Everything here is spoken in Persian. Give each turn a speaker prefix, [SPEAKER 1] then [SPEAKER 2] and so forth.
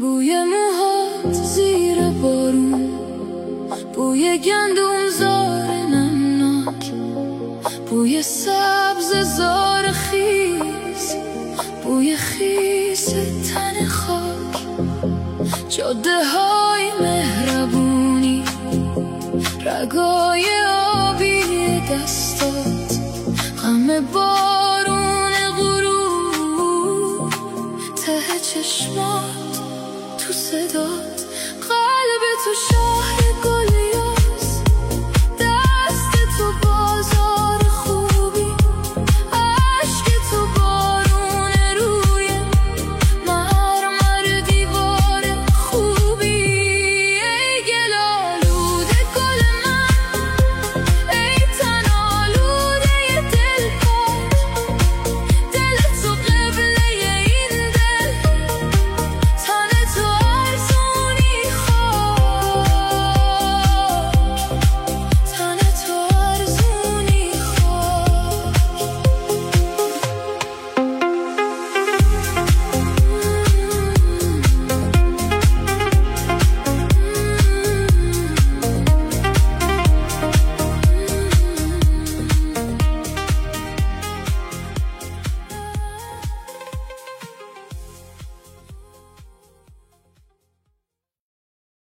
[SPEAKER 1] بوی موهات زیر بارون، بوی گندم زار نمناک، بوی سبز زار خیس، بوی خیس تن خاک، جاده های مهربونی، رگای آبی دستات، غم بارون غروب، ته چشمات تو صدا